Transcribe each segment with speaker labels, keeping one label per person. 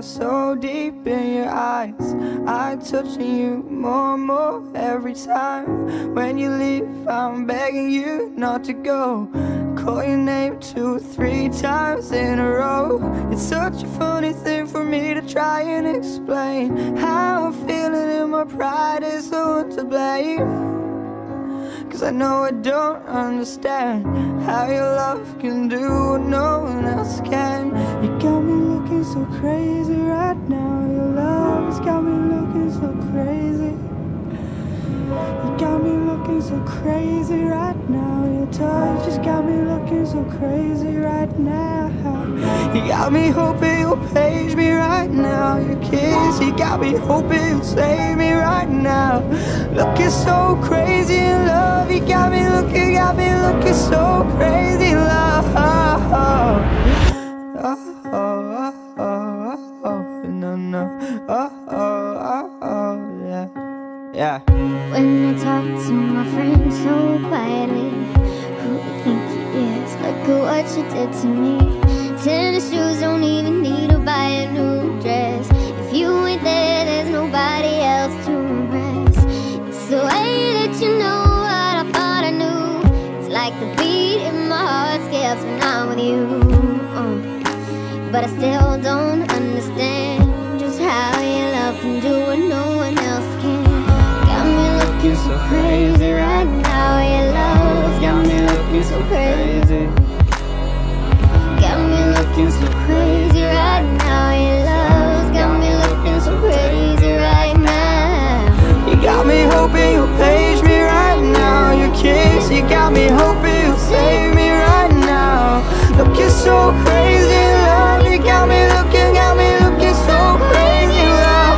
Speaker 1: are so deep in your eyes. I'm touching you more and more every time. When you leave, I'm begging you not to go. Call your name 2 or 3 times in a row. It's such a funny thing for me to try and explain how I'm feeling, and my pride is the one to blame. 'Cause I know I don't understand how your love can do what no one else can. You got me looking so crazy right now. Your love has got me looking so crazy. You got me looking so crazy right now. Your touch just got me looking so crazy right now. You got me hoping you'll page me right now. Your kiss, you got me hoping you'll save me right now. Looking so crazy in love. You got me looking so crazy in love. Oh, oh, oh, oh, oh, no, no. Oh, oh, oh, oh, yeah. Yeah.
Speaker 2: When I talk to my friends so quietly, who do you think he is? Look at what you did to me. Tennis shoes, don't even need to buy a new dress. If you ain't there, there's nobody else to impress. It's the way that you know what I thought I knew. It's like the beat in my heart skips when I'm with you. But I still don't understand just how your love can do what no one else can. Got me looking so crazy right now. Your love's got me looking so crazy. Got me looking so crazy right now. Your love's got me looking so crazy right now.
Speaker 1: You got me hoping you'll page me right now. Your kiss, you got me hoping you'll save me right now. Looking so crazy in love. You got me looking so crazy in love.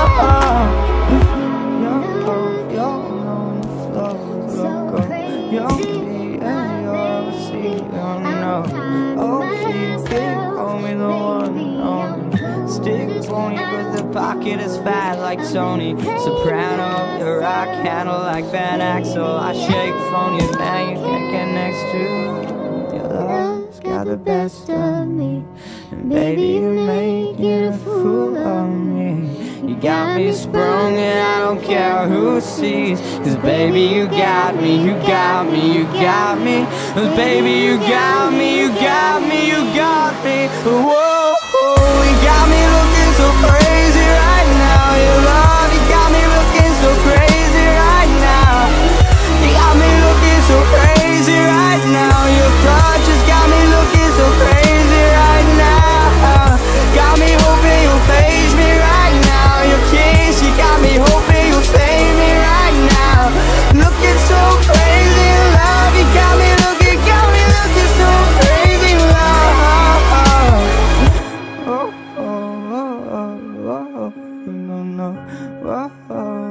Speaker 1: You're on the floor, loco. You're me and you're see, no. Oh, keep it, call me the one. Stick pony, but the pocket is fat like Tony Soprano. You rock handle like Van Axel. I shake phone, you man, you can't get next to. Your love's got the best of me, and baby, you're making a fool of me. You got me sprung and I don't care who sees. 'Cause baby, you got me, you got me, you got me. 'Cause baby, you got me, you got me, you got me. Whoa, you got me looking so crazy right now. Your love, you got me looking so crazy right now. You got me looking so crazy right now. Your touch just got me looking so crazy right now. Got me hoping you'll page me right now. Your kiss, you got me hoping you'll save me right now. Looking so crazy in love. You got me looking so crazy in love. Oh, oh, oh, oh, oh, no, no, oh, oh.